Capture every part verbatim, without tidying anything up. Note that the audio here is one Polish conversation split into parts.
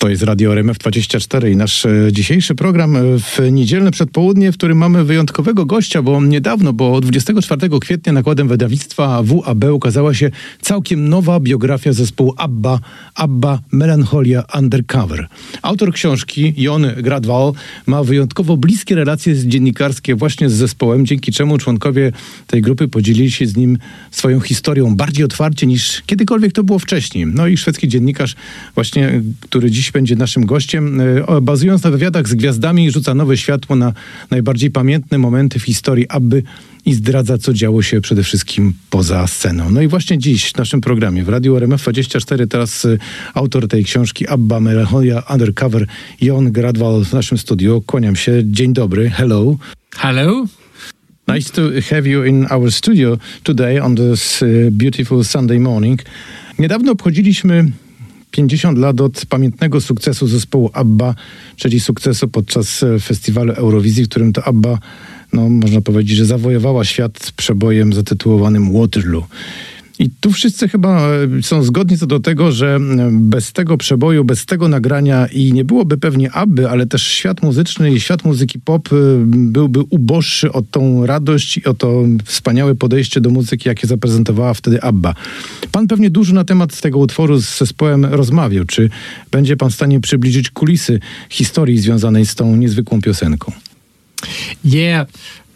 To jest Radio R M F dwadzieścia cztery i nasz dzisiejszy program w niedzielne przedpołudnie, w którym mamy wyjątkowego gościa, bo niedawno, bo dwudziestego czwartego kwietnia nakładem wydawnictwa W A B ukazała się całkiem nowa biografia zespołu ABBA, ABBA Melancholia Undercover. Autor książki, Jon Gradwall, ma wyjątkowo bliskie relacje dziennikarskie właśnie z zespołem, dzięki czemu członkowie tej grupy podzielili się z nim swoją historią bardziej otwarcie niż kiedykolwiek to było wcześniej. No i szwedzki dziennikarz właśnie, który dziś będzie naszym gościem, bazując na wywiadach z gwiazdami, rzuca nowe światło na najbardziej pamiętne momenty w historii ABBY i zdradza, co działo się przede wszystkim poza sceną. No i właśnie dziś w naszym programie w Radiu R M F dwadzieścia cztery teraz autor tej książki ABBA Melancholia Undercover, Jon Gradwall w naszym studiu. Kłaniam się. Dzień dobry. Hello. Hello. Nice to have you in our studio today on this uh, beautiful Sunday morning. Niedawno obchodziliśmy pięćdziesiąt lat od pamiętnego sukcesu zespołu ABBA, czyli sukcesu podczas festiwalu Eurowizji, w którym to ABBA, no można powiedzieć, że zawojowała świat przebojem zatytułowanym Waterloo. I tu wszyscy chyba są zgodni co do tego, że bez tego przeboju, bez tego nagrania i nie byłoby pewnie ABBY, ale też świat muzyczny i świat muzyki pop byłby uboższy o tą radość i o to wspaniałe podejście do muzyki, jakie zaprezentowała wtedy ABBA. Pan pewnie dużo na temat tego utworu z zespołem rozmawiał. Czy będzie pan w stanie przybliżyć kulisy historii związanej z tą niezwykłą piosenką? Yeah.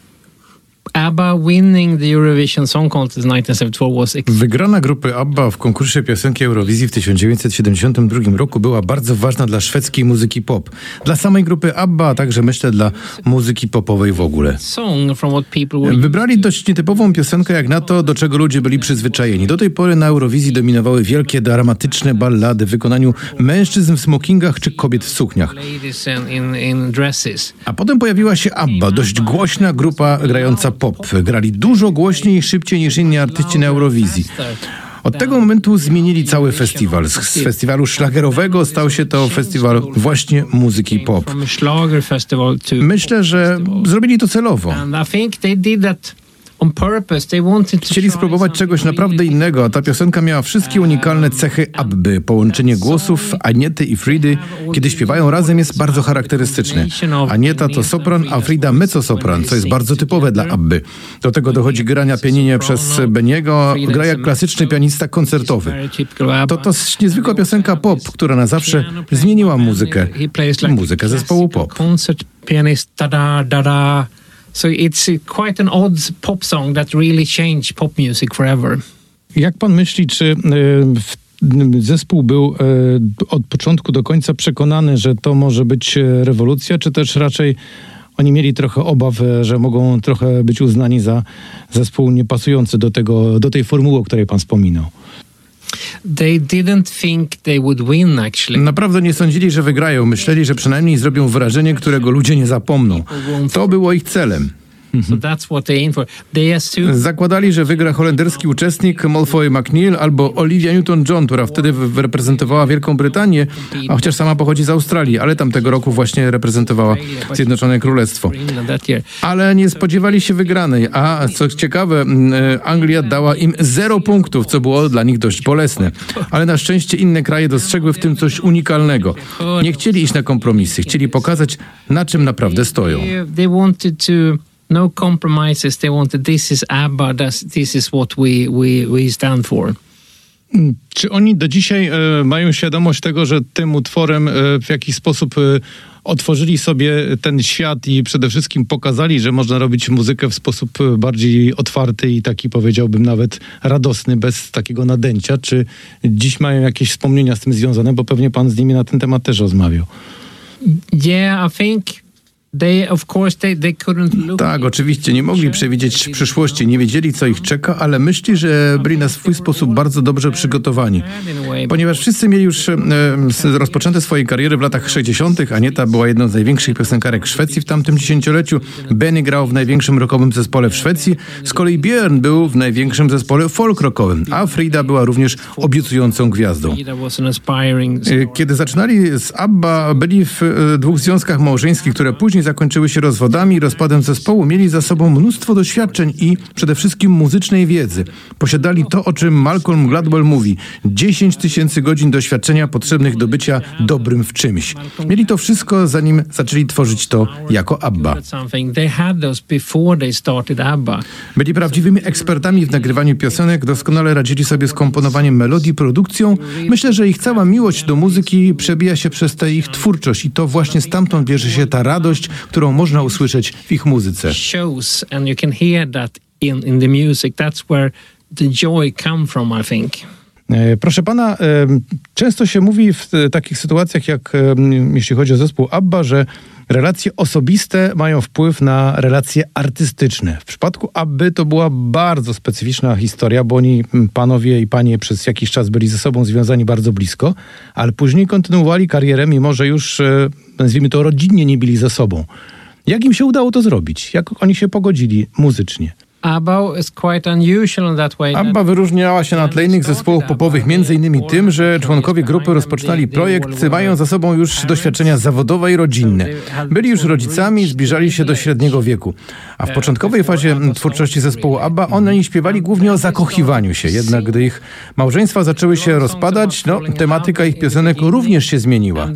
ABBA winning the Eurovision Song Contest in nineteen seventy-four was... Wygrana grupy ABBA w konkursie piosenki Eurowizji w tysiąc dziewięćset siedemdziesiątym drugim roku była bardzo ważna dla szwedzkiej muzyki pop. Dla samej grupy ABBA, a także myślę dla muzyki popowej w ogóle. Wybrali dość nietypową piosenkę jak na to, do czego ludzie byli przyzwyczajeni. Do tej pory na Eurowizji dominowały wielkie, dramatyczne ballady w wykonaniu mężczyzn w smokingach czy kobiet w sukniach. A potem pojawiła się ABBA, dość głośna grupa grająca pop. Grali dużo głośniej i szybciej niż inni artyści na Eurowizji. Od tego momentu zmienili cały festiwal. Z festiwalu szlagerowego stał się to festiwal właśnie muzyki pop. Myślę, że zrobili to celowo. Chcieli spróbować czegoś naprawdę innego, a ta piosenka miała wszystkie unikalne cechy ABBY. Połączenie głosów Aniety i Fridy, kiedy śpiewają razem, jest bardzo charakterystyczne. Anieta to sopran, a Frida mezzosopran, co jest bardzo typowe dla ABBY. Do tego dochodzi grania pianinie przez Beniego, gra jak klasyczny pianista koncertowy. To to niezwykła piosenka pop, która na zawsze zmieniła muzykę. Muzykę zespołu pop. So it's quite an odd pop song that really changed pop music forever. Jak pan myśli, czy y, zespół był y, od początku do końca przekonany, że to może być rewolucja, czy też raczej oni mieli trochę obaw, że mogą trochę być uznani za zespół niepasujący do tego, do tej formuły, o której pan wspominał? They didn't think they would win, actually. Naprawdę nie sądzili, że wygrają. Myśleli, że przynajmniej zrobią wrażenie, którego ludzie nie zapomną. To było ich celem. So that's what they aim for. They assume... Zakładali, że wygra holenderski uczestnik Malfoy McNeil albo Olivia Newton-John, która wtedy w- reprezentowała Wielką Brytanię, a chociaż sama pochodzi z Australii, ale tamtego roku właśnie reprezentowała Zjednoczone Królestwo. Ale nie spodziewali się wygranej, a co ciekawe, Anglia dała im zero punktów, co było dla nich dość bolesne. Ale na szczęście inne kraje dostrzegły w tym coś unikalnego. Nie chcieli iść na kompromisy, chcieli pokazać, na czym naprawdę stoją. They wanted to no compromises. They wanted, this is ABBA, this is what we, we, we stand for. Czy oni do dzisiaj e, mają świadomość tego, że tym utworem e, w jakiś sposób e, otworzyli sobie ten świat i przede wszystkim pokazali, że można robić muzykę w sposób bardziej otwarty i taki, powiedziałbym, nawet radosny, bez takiego nadęcia? Czy dziś mają jakieś wspomnienia z tym związane? Bo pewnie pan z nimi na ten temat też rozmawiał. Yeah, I think... They, of course, they, they couldn't look... Tak, oczywiście, nie mogli przewidzieć przyszłości, nie wiedzieli, co ich czeka, ale myśli, że byli na swój sposób bardzo dobrze przygotowani. Ponieważ wszyscy mieli już e, rozpoczęte swoje kariery w latach sześćdziesiątych. Anieta była jedną z największych piosenkarek Szwecji w tamtym dziesięcioleciu. Benny grał w największym rockowym zespole w Szwecji. Z kolei Björn był w największym zespole folk rockowym, a Frida była również obiecującą gwiazdą. Kiedy zaczynali z ABBA, byli w dwóch związkach małżeńskich, które później później zakończyły się rozwodami i rozpadem zespołu, mieli za sobą mnóstwo doświadczeń i przede wszystkim muzycznej wiedzy. Posiadali to, o czym Malcolm Gladwell mówi, dziesięć tysięcy godzin doświadczenia potrzebnych do bycia dobrym w czymś. Mieli to wszystko, zanim zaczęli tworzyć to jako ABBA. Byli prawdziwymi ekspertami w nagrywaniu piosenek, doskonale radzili sobie z komponowaniem melodii, produkcją. Myślę, że ich cała miłość do muzyki przebija się przez tę ich twórczość i to właśnie stamtąd bierze się ta radość, którą można usłyszeć w ich muzyce. Proszę pana, często się mówi w takich sytuacjach, jak jeśli chodzi o zespół ABBA, że relacje osobiste mają wpływ na relacje artystyczne. W przypadku ABBY to była bardzo specyficzna historia, bo oni, panowie i panie, przez jakiś czas byli ze sobą związani bardzo blisko, ale później kontynuowali karierę, mimo że już, nazwijmy to, rodzinnie nie byli ze sobą. Jak im się udało to zrobić? Jak oni się pogodzili muzycznie? ABBA wyróżniała się na tle innych zespołów popowych między innymi tym, że członkowie grupy rozpoczynali projekt, mają za sobą już doświadczenia zawodowe i rodzinne. Byli już rodzicami, zbliżali się do średniego wieku. A w początkowej fazie twórczości zespołu ABBA oni śpiewali głównie o zakochiwaniu się. Jednak gdy ich małżeństwa zaczęły się rozpadać, no, tematyka ich piosenek również się zmieniła.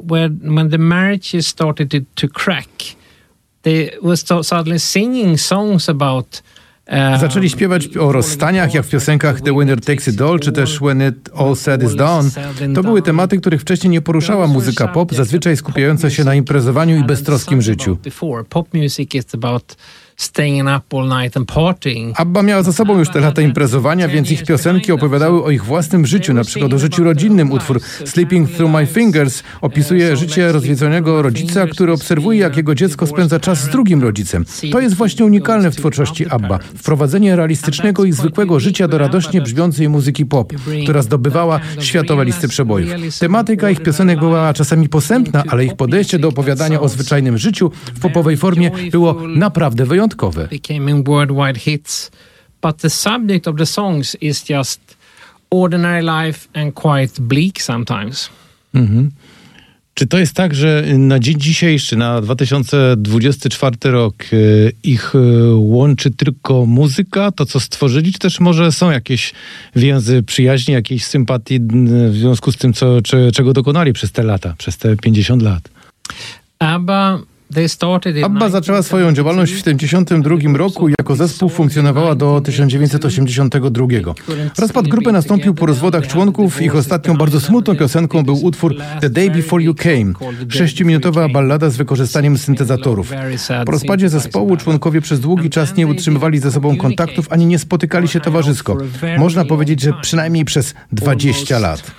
They were suddenly singing songs about Zaczęli śpiewać o rozstaniach, jak w piosenkach The Winner Takes It All, czy też When It All Said Is Done. To były tematy, których wcześniej nie poruszała muzyka pop, zazwyczaj skupiająca się na imprezowaniu i beztroskim życiu. Pop music is about staying up all night and partying. ABBA miała za sobą już te lata imprezowania, więc ich piosenki opowiadały o ich własnym życiu, na przykład o życiu rodzinnym. Utwór Sleeping Through My Fingers opisuje życie rozwiedzonego rodzica, który obserwuje, jak jego dziecko spędza czas z drugim rodzicem. To jest właśnie unikalne w twórczości ABBA. Wprowadzenie realistycznego i zwykłego życia do radośnie brzmiącej muzyki pop, która zdobywała światowe listy przebojów. Tematyka ich piosenek była czasami posępna, ale ich podejście do opowiadania o zwyczajnym życiu w popowej formie było naprawdę wyjątkowe. Becoming worldwide hits, but the subject of the songs is just ordinary life and quite bleak sometimes. Mhm. Czy to jest tak, że na dzień dzisiejszy, na dwa tysiące dwudziesty czwarty rok, ich łączy tylko muzyka, to co stworzyli, czy też może są jakieś więzy przyjaźni, jakieś sympatii w związku z tym, co, czego dokonali przez te lata, przez te pięćdziesiąt lat? ABBA ABBA zaczęła swoją działalność w tysiąc dziewięćset siedemdziesiątym drugim roku i jako zespół funkcjonowała do tysiąc dziewięćset osiemdziesiątego drugiego. Rozpad grupy nastąpił po rozwodach członków. Ich ostatnią bardzo smutną piosenką był utwór The Day Before You Came, sześciominutowa ballada z wykorzystaniem syntezatorów. Po rozpadzie zespołu członkowie przez długi czas nie utrzymywali ze sobą kontaktów ani nie spotykali się towarzysko. Można powiedzieć, że przynajmniej przez dwadzieścia lat.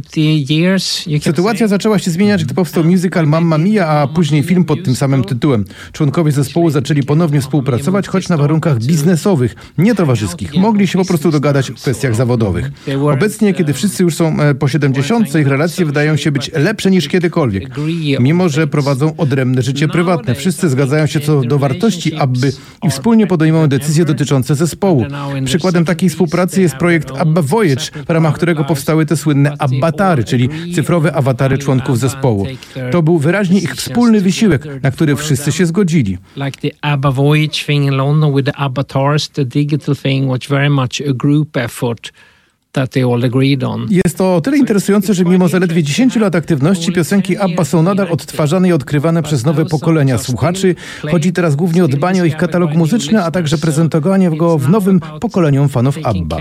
Sytuacja zaczęła się zmieniać, gdy powstał musical Mamma Mia, a później film pod tym samym tytułem. Członkowie zespołu zaczęli ponownie współpracować, choć na warunkach biznesowych, nie towarzyskich. Mogli się po prostu dogadać w kwestiach zawodowych. Obecnie, kiedy wszyscy już są po siedemdziesiątce, ich relacje wydają się być lepsze niż kiedykolwiek. Mimo że prowadzą odrębne życie prywatne. Wszyscy zgadzają się co do wartości ABBY i wspólnie podejmują decyzje dotyczące zespołu. Przykładem takiej współpracy jest projekt ABBA Voyage, w ramach którego powstały te słynne ABBAtary, czyli cyfrowe awatary członków zespołu. To był wyraźnie ich wspólny wysiłek, na który wszyscy się zgodzili. Like the ABBA Voyage thing in London with the ABBAtars, the digital thing was very much a group effort that they all agreed on. Jest to o tyle interesujące, że mimo zaledwie dziesięciu lat aktywności piosenki ABBA są nadal odtwarzane i odkrywane przez nowe pokolenia słuchaczy. Chodzi teraz głównie o dbanie o ich katalog muzyczny, a także prezentowanie go w nowym pokoleniom fanów ABBA.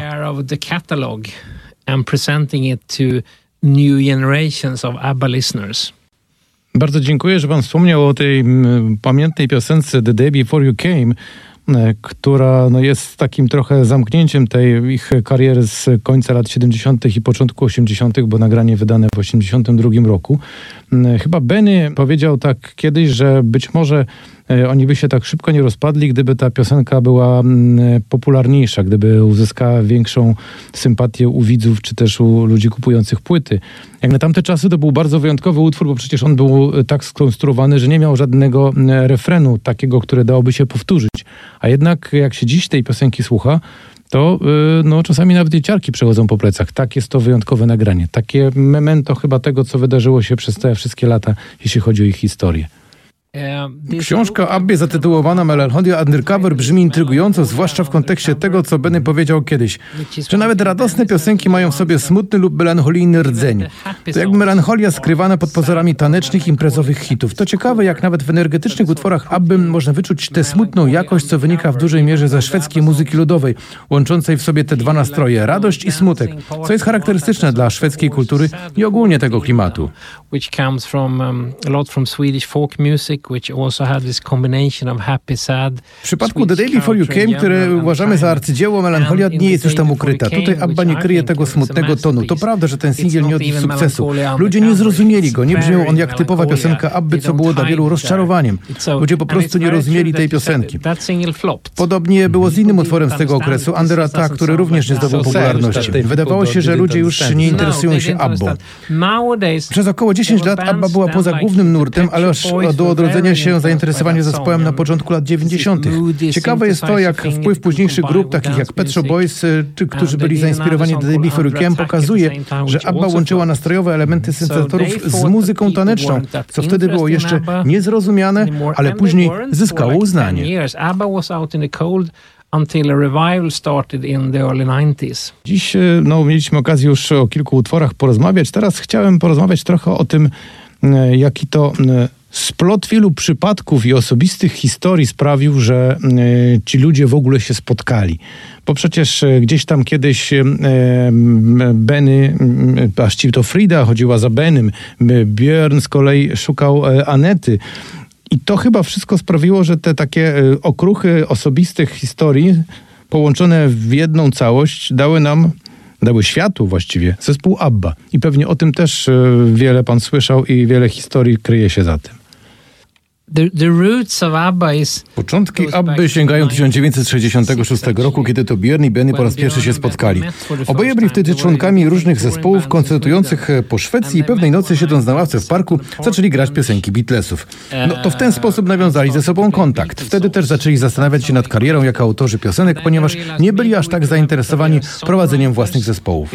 And presenting it to new generations of ABBA listeners. Bardzo dziękuję, że pan wspomniał o tej m, pamiętnej piosence The Day Before You Came, e, która no, jest takim trochę zamknięciem tej ich kariery z końca lat siedemdziesiątych i początku osiemdziesiątych, bo nagranie wydane w osiemdziesiątym drugim roku. E, chyba Benny powiedział tak kiedyś, że być może e, oni by się tak szybko nie rozpadli, gdyby ta piosenka była m, popularniejsza, gdyby uzyskała większą sympatię u widzów, czy też u ludzi kupujących płyty. Jak na tamte czasy to był bardzo wyjątkowy utwór, bo przecież on był tak skonstruowany, że nie miał żadnego refrenu takiego, które dałoby się powtórzyć. A jednak jak się dziś tej piosenki słucha, to no, czasami nawet i ciarki przechodzą po plecach. Tak jest to wyjątkowe nagranie. Takie memento chyba tego, co wydarzyło się przez te wszystkie lata, jeśli chodzi o ich historię. Książka Abbie zatytułowana Melancholia Undercover brzmi intrygująco, zwłaszcza w kontekście tego, co Benny powiedział kiedyś, że nawet radosne piosenki mają w sobie smutny lub melancholijny rdzeń. To jakby melancholia skrywana pod pozorami tanecznych, imprezowych hitów. To ciekawe, jak nawet w energetycznych utworach Abby można wyczuć tę smutną jakość, co wynika w dużej mierze ze szwedzkiej muzyki ludowej, łączącej w sobie te dwa nastroje, radość i smutek, co jest charakterystyczne dla szwedzkiej kultury i ogólnie tego klimatu. W przypadku The Day Before You Came, które uważamy za arcydzieło, melancholia nie jest już tam ukryta. Tutaj Abba nie kryje tego smutnego tonu. To prawda, że ten singiel nie odniósł sukcesu. Ludzie nie zrozumieli go, nie brzmiał on jak typowa piosenka Abby, co było dla wielu rozczarowaniem. Ludzie po prostu nie rozumieli tej piosenki. Podobnie było z innym utworem z tego okresu, Under Attack, który również nie zdobył popularności. Wydawało się, że ludzie już nie interesują się Abbą. Przez około dziesięć lat Abba była poza głównym nurtem, ale aż do odrodzenia się zainteresowanie zespołem na początku lat dziewięćdziesiątych. Ciekawe jest to, jak wpływ późniejszych grup, takich jak Pet Shop Boys, czy którzy byli zainspirowani The Day Before You Came, pokazuje, że Abba łączyła nastrojowe elementy syntezatorów z muzyką taneczną, co wtedy było jeszcze niezrozumiane, ale później zyskało uznanie. Until a revival started in the early nineties. Dziś no, mieliśmy okazję już o kilku utworach porozmawiać. Teraz chciałem porozmawiać trochę o tym, jaki to splot wielu przypadków i osobistych historii sprawił, że ci ludzie w ogóle się spotkali. Bo przecież gdzieś tam kiedyś Benny, właściwie to Frida chodziła za Benym, Björn z kolei szukał Anety. I to chyba wszystko sprawiło, że te takie okruchy osobistych historii połączone w jedną całość dały nam, dały światu właściwie, zespół Abba. I pewnie o tym też wiele pan słyszał i wiele historii kryje się za tym. The, the roots of ABBA is... Początki Abby sięgają tysiąc dziewięćset sześćdziesiątego szóstego roku, kiedy to Björn i Benny po raz pierwszy się spotkali. Oboje byli wtedy członkami różnych zespołów koncertujących po Szwecji i pewnej nocy, siedząc na ławce w parku, zaczęli grać piosenki Beatlesów. No to w ten sposób nawiązali ze sobą kontakt. Wtedy też zaczęli zastanawiać się nad karierą jako autorzy piosenek, ponieważ nie byli aż tak zainteresowani prowadzeniem własnych zespołów.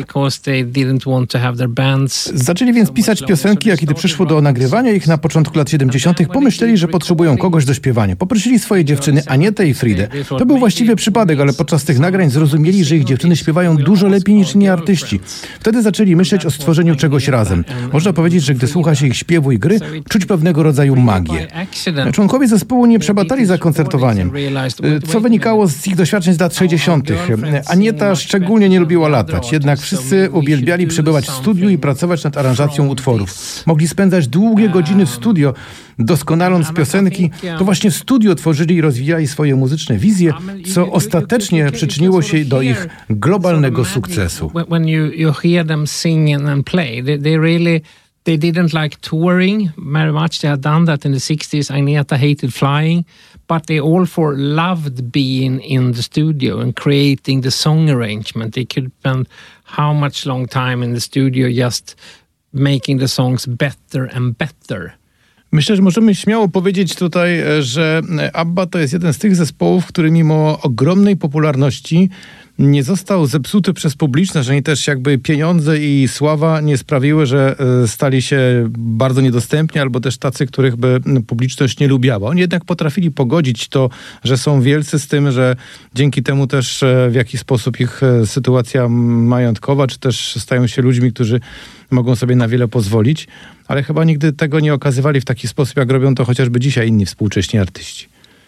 Zaczęli więc pisać piosenki, a kiedy przyszło do nagrywania ich na początku lat siedemdziesiątych, pomyśleli, że potrzebują kogoś do śpiewania. Poprosili swoje dziewczyny Anietę i Fridę. To był właściwie przypadek, ale podczas tych nagrań zrozumieli, że ich dziewczyny śpiewają dużo lepiej niż inni artyści. Wtedy zaczęli myśleć o stworzeniu czegoś razem. Można powiedzieć, że gdy słucha się ich śpiewu i gry, czuć pewnego rodzaju magię. Członkowie zespołu nie przebatali za koncertowaniem, co wynikało z ich doświadczeń z lat sześćdziesiątych. Anieta szczególnie nie lubiła latać, jednak wszyscy uwielbiali przebywać w studiu i pracować nad aranżacją utworów. Mogli spędzać długie godziny w studio, doskonaląc piosenki. To właśnie w studiu tworzyli i rozwijali swoje muzyczne wizje, co ostatecznie przyczyniło się do ich globalnego sukcesu. When you, you hear them sing and play, they, they really they didn't like touring very much. They had done that in the sixties. Agneta hated flying, but they all four loved being in the studio and creating the song arrangement. They could spend how much long time in the studio just making the songs better and better. Myślę, że możemy śmiało powiedzieć tutaj, że Abba to jest jeden z tych zespołów, który mimo ogromnej popularności nie został zepsuty przez publiczność, że oni też jakby pieniądze i sława nie sprawiły, że stali się bardzo niedostępni, albo też tacy, których by publiczność nie lubiała. Oni jednak potrafili pogodzić to, że są wielcy, z tym, że dzięki temu też w jakiś sposób ich sytuacja majątkowa, czy też stają się ludźmi, którzy mogą sobie na wiele pozwolić, ale chyba nigdy tego nie okazywali w taki sposób, jak robią to chociażby dzisiaj inni współcześni artyści.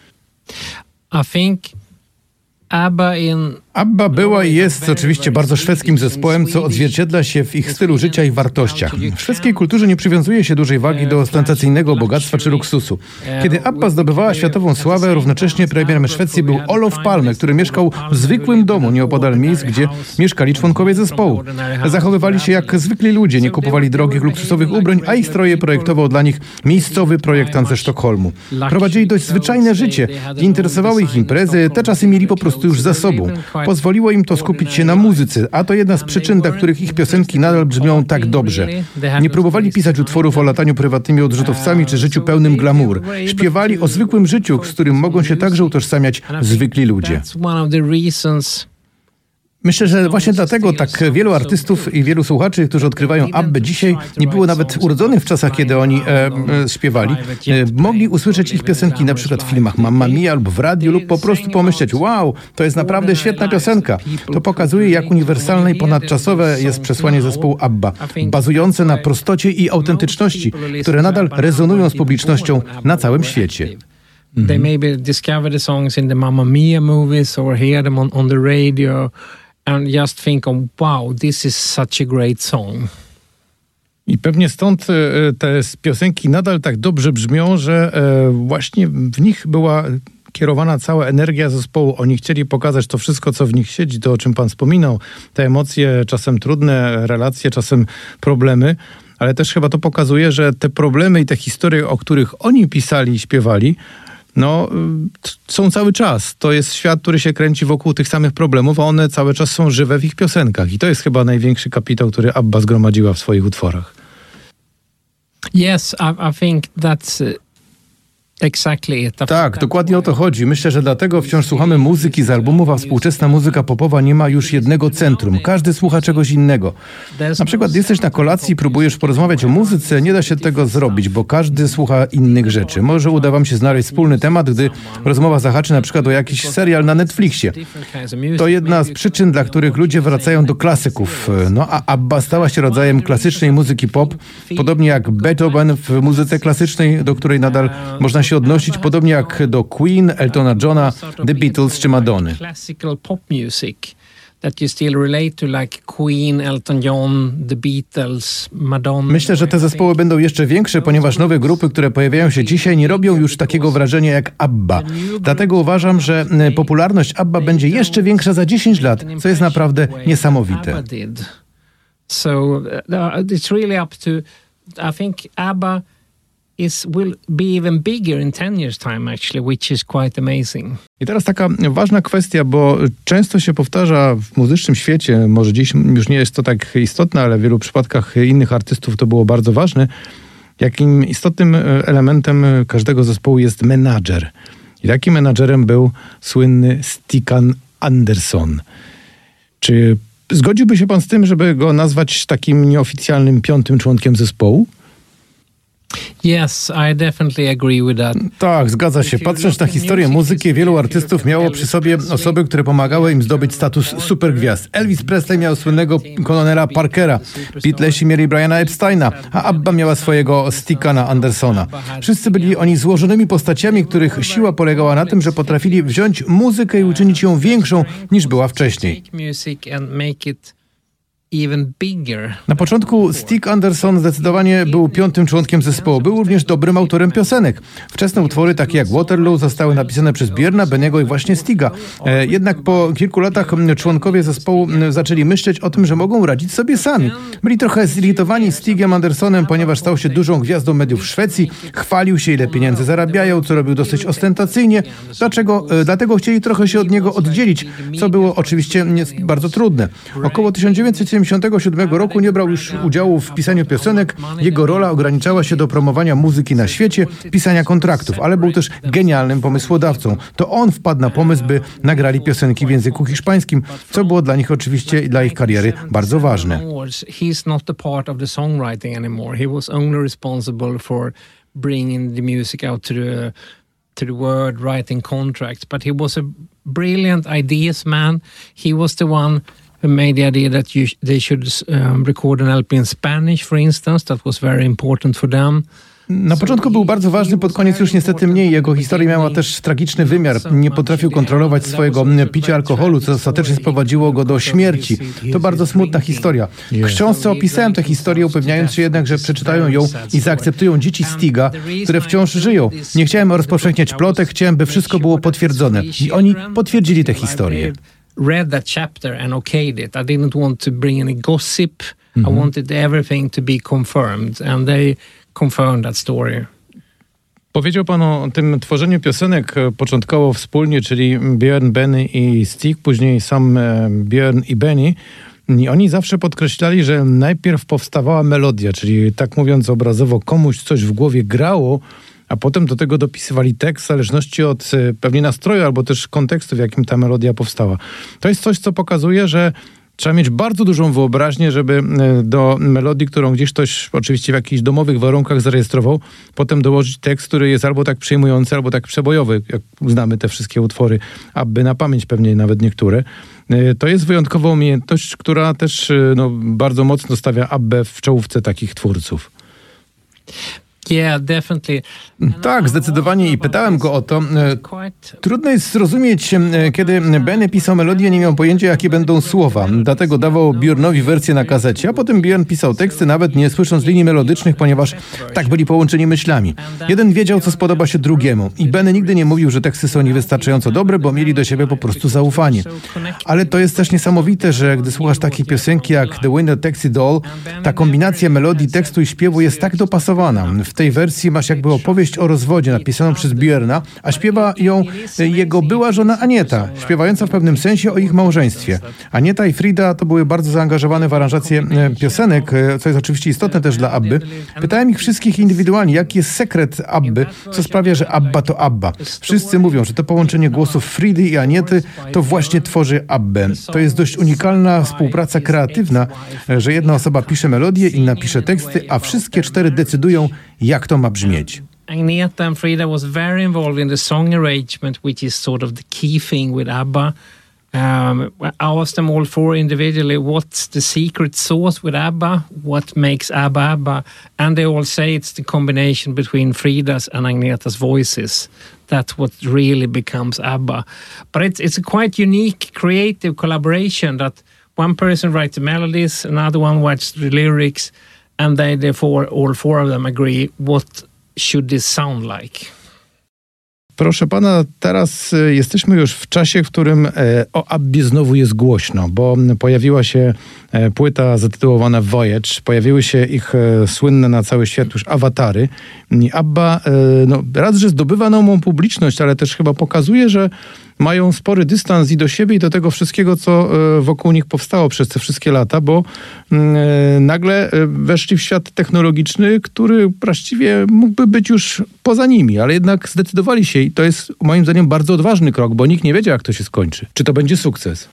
I think ABBA in Abba była i jest oczywiście bardzo szwedzkim zespołem, co odzwierciedla się w ich stylu życia i wartościach. W szwedzkiej kulturze nie przywiązuje się dużej wagi do ostentacyjnego bogactwa czy luksusu. Kiedy Abba zdobywała światową sławę, równocześnie premierem Szwecji był Olof Palme, który mieszkał w zwykłym domu nieopodal miejsc, gdzie mieszkali członkowie zespołu. Zachowywali się jak zwykli ludzie, nie kupowali drogich, luksusowych ubrań, a ich stroje projektował dla nich miejscowy projektant ze Sztokholmu. Prowadzili dość zwyczajne życie, nie interesowały ich imprezy, te czasy mieli po prostu już za sobą. Pozwoliło im to skupić się na muzyce, a to jedna z przyczyn, dla których ich piosenki nadal brzmią tak dobrze. Nie próbowali pisać utworów o lataniu prywatnymi odrzutowcami czy życiu pełnym glamour. Śpiewali o zwykłym życiu, z którym mogą się także utożsamiać zwykli ludzie. Myślę, że właśnie dlatego tak wielu artystów i wielu słuchaczy, którzy odkrywają Abbę dzisiaj, nie było nawet urodzonych w czasach, kiedy oni e, e, śpiewali. E, mogli usłyszeć ich piosenki na przykład w filmach Mamma Mia lub w radiu lub po prostu pomyśleć, wow, to jest naprawdę świetna piosenka. To pokazuje, jak uniwersalne i ponadczasowe jest przesłanie zespołu Abba, bazujące na prostocie i autentyczności, które nadal rezonują z publicznością na całym świecie. They maybe discover the songs in the Mamma Mia movies or hear them on, on the radio and just think, oh, wow, this is such a great song. I pewnie stąd te piosenki nadal tak dobrze brzmią, że właśnie w nich była kierowana cała energia zespołu. Oni chcieli pokazać to wszystko, co w nich siedzi, to o czym pan wspominał. Te emocje, czasem trudne relacje, czasem problemy, ale też chyba to pokazuje, że te problemy i te historie, o których oni pisali i śpiewali, no, są cały czas. To jest świat, który się kręci wokół tych samych problemów, a one cały czas są żywe w ich piosenkach. I to jest chyba największy kapitał, który Abba zgromadziła w swoich utworach. Yes, I, I think that's exactly it. Tak, dokładnie o to chodzi. Myślę, że dlatego wciąż słuchamy muzyki z albumów, a współczesna muzyka popowa nie ma już jednego centrum. Każdy słucha czegoś innego. Na przykład jesteś na kolacji i próbujesz porozmawiać o muzyce, nie da się tego zrobić, bo każdy słucha innych rzeczy. Może uda wam się znaleźć wspólny temat, gdy rozmowa zahaczy na przykład o jakiś serial na Netflixie. To jedna z przyczyn, dla których ludzie wracają do klasyków. No a Abba stała się rodzajem klasycznej muzyki pop, podobnie jak Beethoven w muzyce klasycznej, do której nadal można się odnosić, podobnie jak do Queen, Eltona Johna, The Beatles czy Madonny. Classical pop music that you still relate to, like Queen, Elton John, The Beatles, Madonna. Myślę, że te zespoły będą jeszcze większe, ponieważ nowe grupy, które pojawiają się dzisiaj, nie robią już takiego wrażenia jak Abba. Dlatego uważam, że popularność Abba będzie jeszcze większa za dziesięć lat, co jest naprawdę niesamowite. So it's really up to, I think Abba is will be even bigger in ten years time actually, which is quite amazing. I teraz taka ważna kwestia, bo często się powtarza w muzycznym świecie, może dziś już nie jest to tak istotne, ale w wielu przypadkach innych artystów to było bardzo ważne, jakim istotnym elementem każdego zespołu jest menadżer. I takim menadżerem był słynny Stikkan Andersson. Czy zgodziłby się pan z tym, żeby go nazwać takim nieoficjalnym piątym członkiem zespołu? Yes, I definitely agree with that. Tak, zgadza się. Patrząc na historię muzyki, wielu artystów miało przy sobie osoby, które pomagały im zdobyć status supergwiazd. Elvis Presley miał słynnego kolonela Parkera, Beatlesi mieli Briana Epsteina, a Abba miała swojego Stickana Andersona. Wszyscy byli oni złożonymi postaciami, których siła polegała na tym, że potrafili wziąć muzykę i uczynić ją większą niż była wcześniej. Even bigger. Na początku Stig Anderson zdecydowanie był piątym członkiem zespołu. Był również dobrym autorem piosenek. Wczesne utwory takie jak Waterloo zostały napisane przez Björna, Beniego i właśnie Stiga. E, jednak po kilku latach członkowie zespołu zaczęli myśleć o tym, że mogą radzić sobie sami. Byli trochę zirytowani Stigiem Andersonem, ponieważ stał się dużą gwiazdą mediów w Szwecji, chwalił się, ile pieniędzy zarabiają, co robił dosyć ostentacyjnie. Dlaczego? E, dlatego chcieli trochę się od niego oddzielić, co było oczywiście bardzo trudne. Około tysiąc dziewięćset siedemdziesiątego siódmego roku nie brał już udziału w pisaniu piosenek. Jego rola ograniczała się do promowania muzyki na świecie, pisania kontraktów, ale był też genialnym pomysłodawcą. To on wpadł na pomysł, by nagrali piosenki w języku hiszpańskim, co było dla nich oczywiście i dla ich kariery bardzo ważne. He's not the part of the songwriting anymore. He was only responsible for bringing the music out to the to the world, writing contracts, but he was a brilliant ideas man. He was the one who made the idea that you, they should um, record an L P in Spanish, for instance. That was very important for them. Na początku był bardzo ważny, pod koniec już niestety mniej. Jego historia miała też tragiczny wymiar. Nie potrafił kontrolować swojego picia alkoholu, co ostatecznie sprowadziło go do śmierci. To bardzo smutna historia. W książce opisałem tę historię, upewniając się jednak, że przeczytają ją i zaakceptują dzieci Stiga, które wciąż żyją. Nie chciałem rozpowszechniać plotek, chciałem, by wszystko było potwierdzone. I oni potwierdzili tę historię. Read that chapter and okayed it. I didn't want to bring any gossip. Mm-hmm. I wanted everything to be confirmed, and they confirmed that story. Powiedział pan o tym tworzeniu piosenek początkowo wspólnie, czyli Björn, Benny i Stig, później sam Björn i Benny. I oni zawsze podkreślali, że najpierw powstawała melodia, czyli tak mówiąc obrazowo, komuś coś w głowie grało, a potem do tego dopisywali tekst w zależności od pewnie nastroju albo też kontekstu, w jakim ta melodia powstała. To jest coś, co pokazuje, że trzeba mieć bardzo dużą wyobraźnię, żeby do melodii, którą gdzieś ktoś oczywiście w jakichś domowych warunkach zarejestrował, potem dołożyć tekst, który jest albo tak przejmujący, albo tak przebojowy, jak znamy te wszystkie utwory, aby na pamięć pewnie nawet niektóre. To jest wyjątkowa umiejętność, która też no, bardzo mocno stawia Abbę w czołówce takich twórców. Yeah, definitely. Tak, zdecydowanie i pytałem go o to. Trudno jest zrozumieć, kiedy Benny pisał melodię, nie miał pojęcia, jakie będą słowa. Dlatego dawał Björnowi wersję na kazecie, a potem Björn pisał teksty, nawet nie słysząc linii melodycznych, ponieważ tak byli połączeni myślami. Jeden wiedział, co spodoba się drugiemu. I Benny nigdy nie mówił, że teksty są niewystarczająco dobre, bo mieli do siebie po prostu zaufanie. Ale to jest też niesamowite, że gdy słuchasz takiej piosenki jak The Winter Taxi Doll, ta kombinacja melodii, tekstu i śpiewu jest tak dopasowana. W tej wersji masz jakby opowieść o rozwodzie napisaną przez Björna, a śpiewa ją jego była żona Anieta, śpiewająca w pewnym sensie o ich małżeństwie. Anieta i Frida to były bardzo zaangażowane w aranżację piosenek, co jest oczywiście istotne też dla Abby. Pytałem ich wszystkich indywidualnie, jaki jest sekret Abby, co sprawia, że Abba to Abba. Wszyscy mówią, że to połączenie głosów Fridy i Aniety to właśnie tworzy Abbę. To jest dość unikalna współpraca kreatywna, że jedna osoba pisze melodię, inna pisze teksty, a wszystkie cztery decydują, jak to ma brzmieć. Agneta and Frida was very involved in the song arrangement, which is sort of the key thing with ABBA. Um, I asked them all four individually, what's the secret sauce with ABBA? What makes ABBA ABBA? And they all say it's the combination between Frida's and Agneta's voices. That's what really becomes ABBA. But it's, it's a quite unique creative collaboration that one person writes the melodies, another one writes the lyrics, and they therefore all four of them agree what should this sound like. Proszę pana, teraz jesteśmy już w czasie, w którym o Abbie znowu jest głośno, bo pojawiła się płyta zatytułowana Voyage, pojawiły się ich słynne na cały świat już awatary. I Abba no, raz, że zdobywa nową publiczność, ale też chyba pokazuje, że mają spory dystans i do siebie, i do tego wszystkiego, co wokół nich powstało przez te wszystkie lata, bo nagle weszli w świat technologiczny, który właściwie mógłby być już poza nimi, ale jednak zdecydowali się i to jest moim zdaniem bardzo odważny krok, bo nikt nie wiedział, jak to się skończy. Czy to będzie sukces?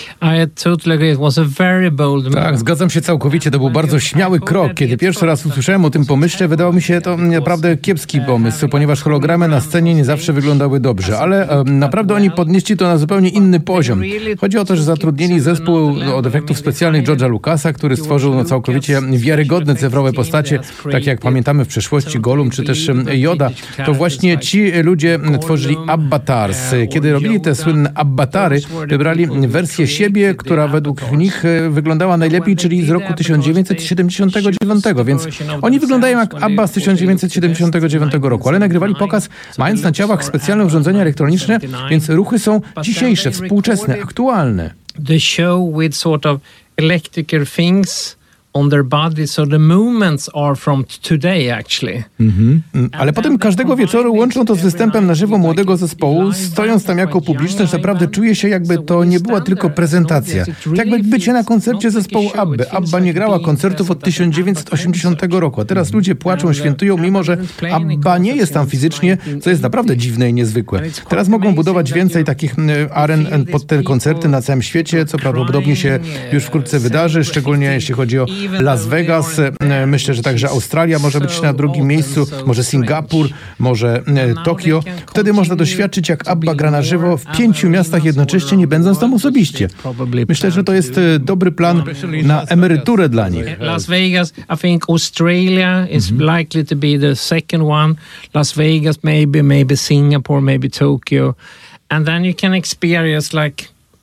I totally agree. It was a very bold move. Tak, zgadzam się całkowicie. To był bardzo śmiały krok. Kiedy pierwszy raz usłyszałem o tym pomyśle, wydało mi się to naprawdę kiepski pomysł, ponieważ hologramy na scenie nie zawsze wyglądały dobrze, ale e, naprawdę oni podnieśli to na zupełnie inny poziom. Chodzi o to, że zatrudnili zespół od efektów specjalnych George'a Lucasa, który stworzył no, całkowicie wiarygodne cyfrowe postacie, tak jak pamiętamy w przeszłości Gollum czy też Yoda. To właśnie ci ludzie tworzyli Abbatars. Kiedy robili te słynne Abbatary, wybrali wersję siebie, która według nich wyglądała najlepiej, czyli z roku tysiąc dziewięćset siedemdziesiątego dziewiątego, więc oni wyglądają jak Abba z tysiąc dziewięćset siedemdziesiątego dziewiątego roku, ale nagrywali pokaz mając na ciałach specjalne urządzenia elektroniczne, więc ruchy są dzisiejsze, współczesne, aktualne. The show with sort of electrical things on their body, so the movements are from today actually. Mhm. Ale potem każdego wieczoru łączą to z występem na żywo młodego zespołu, stojąc tam jako publiczność, naprawdę czuje się, jakby to nie była tylko prezentacja. Jakby bycie na koncercie zespołu Abby. Abba nie grała koncertów od tysiąc dziewięćset osiemdziesiątego roku, a teraz ludzie płaczą, świętują, mimo że Abba nie jest tam fizycznie, co jest naprawdę dziwne i niezwykłe. Teraz mogą budować więcej takich aren pod te koncerty na całym świecie, co prawdopodobnie się już wkrótce wydarzy, szczególnie jeśli chodzi o Las Vegas, myślę, że także Australia może być na drugim miejscu, może Singapur, może Tokio. Wtedy można doświadczyć, jak Abba gra na żywo w pięciu miastach jednocześnie, nie będąc tam osobiście. Myślę, że to jest dobry plan na emeryturę dla nich. Las Vegas, I think Australia is mm-hmm. likely to be the second one. Las Vegas, maybe, maybe Singapore, maybe Tokyo. And then you can experience like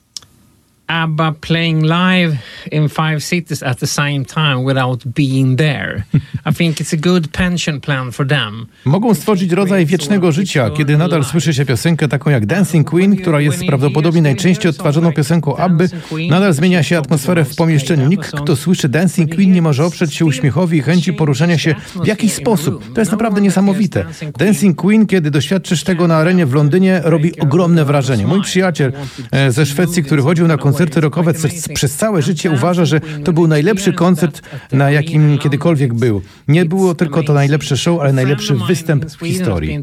ABBA playing live in five cities at the same time without being there. I think it's a good pension plan for them. Mogą stworzyć rodzaj wiecznego życia, kiedy nadal słyszy się piosenkę taką jak Dancing Queen, która jest prawdopodobnie najczęściej odtwarzaną piosenką Abby. Nadal zmienia się atmosferę w pomieszczeniu. Nikt, kto słyszy Dancing Queen, nie może oprzeć się uśmiechowi i chęci poruszania się w jakiś sposób. To jest naprawdę niesamowite. Dancing Queen, kiedy doświadczysz tego na arenie w Londynie, robi ogromne wrażenie. Mój przyjaciel ze Szwecji, który chodził na koncerty koncerty rockowe przez, przez całe życie uważa, że to był najlepszy koncert, na jakim kiedykolwiek był. Nie było tylko to najlepsze show, ale najlepszy występ w historii.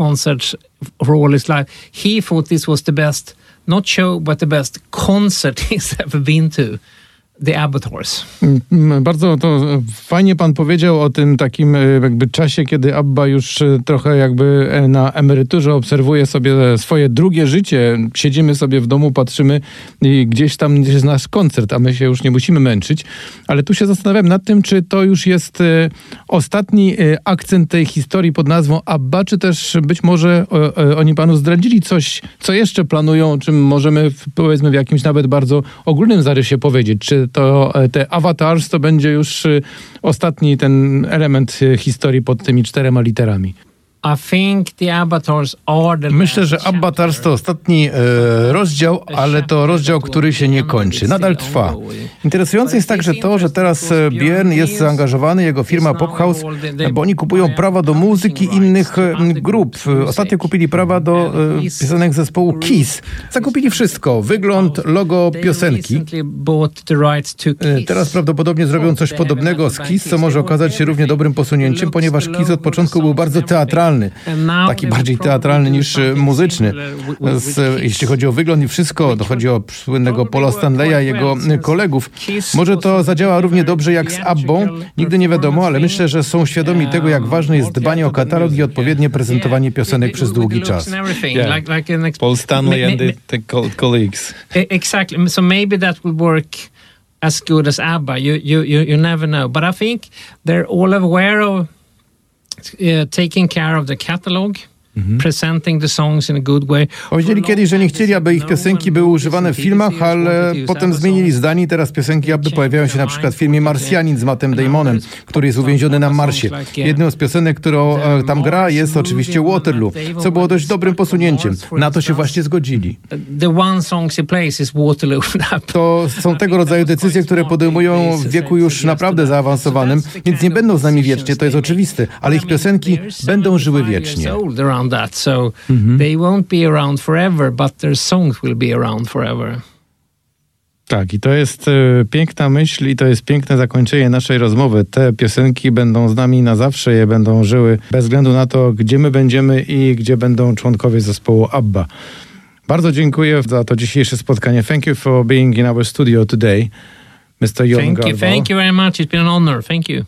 He thought this was the best, not show, but the best concert he's ever been to. The Abattoirs. Bardzo to fajnie pan powiedział o tym takim jakby czasie, kiedy Abba już trochę jakby na emeryturze obserwuje sobie swoje drugie życie. Siedzimy sobie w domu, patrzymy i gdzieś tam jest nasz koncert, a my się już nie musimy męczyć. Ale tu się zastanawiam nad tym, czy to już jest ostatni akcent tej historii pod nazwą Abba, czy też być może oni panu zdradzili coś, co jeszcze planują, o czym możemy powiedzmy w jakimś nawet bardzo ogólnym zarysie powiedzieć. Czy to te Avatars to będzie już ostatni ten element historii pod tymi czterema literami? Myślę, że Avatars to ostatni e, rozdział, ale to rozdział, który się nie kończy. Nadal trwa. Interesujące jest także to, że teraz Björn jest zaangażowany, jego firma Pophouse, bo oni kupują prawa do muzyki innych grup. Ostatnio kupili prawa do e, piosenek zespołu Kiss. Zakupili wszystko. Wygląd, logo, piosenki. E, teraz prawdopodobnie zrobią coś podobnego z Kiss, co może okazać się równie dobrym posunięciem, ponieważ Kiss od początku był bardzo teatralny. Taki bardziej teatralny niż muzyczny. Z, jeśli chodzi o wygląd i wszystko, to chodzi o słynnego Paula Stanleya i jego kolegów. Może to zadziała równie dobrze jak z Abbą, nigdy nie wiadomo, ale myślę, że są świadomi tego, jak ważne jest dbanie o katalog i odpowiednie prezentowanie piosenek przez długi czas. Yeah. Paul Stanley and the, the colleagues. Exactly. So maybe that will work as good as Abba. You, you, you, you never know. But I think they're all aware of Uh, taking care of the catalog, mm-hmm. presenting the songs in a good way. Powiedzieli kiedyś, że nie chcieli, aby ich piosenki były używane w filmach, ale potem zmienili zdanie i teraz piosenki Abby pojawiają się na przykład w filmie Marsjanin z Mattem Damonem, który jest uwięziony na Marsie. Jedną z piosenek, którą tam gra, jest oczywiście Waterloo, co było dość dobrym posunięciem. Na to się właśnie zgodzili. To są tego rodzaju decyzje, które podejmują w wieku już naprawdę zaawansowanym, więc nie będą z nami wiecznie, to jest oczywiste, ale ich piosenki będą żyły wiecznie. That, so mm-hmm. they won't be around forever, but their songs will be around forever. Tak, i to jest e, piękna myśl i to jest piękne zakończenie naszej rozmowy. Te piosenki będą z nami na zawsze, je będą żyły bez względu na to, gdzie my będziemy i gdzie będą członkowie zespołu Abba. Bardzo dziękuję za to dzisiejsze spotkanie. Thank you for being in our studio today, mister Jon Thank you, Garbo. thank you very much. It's been an honor. Thank you.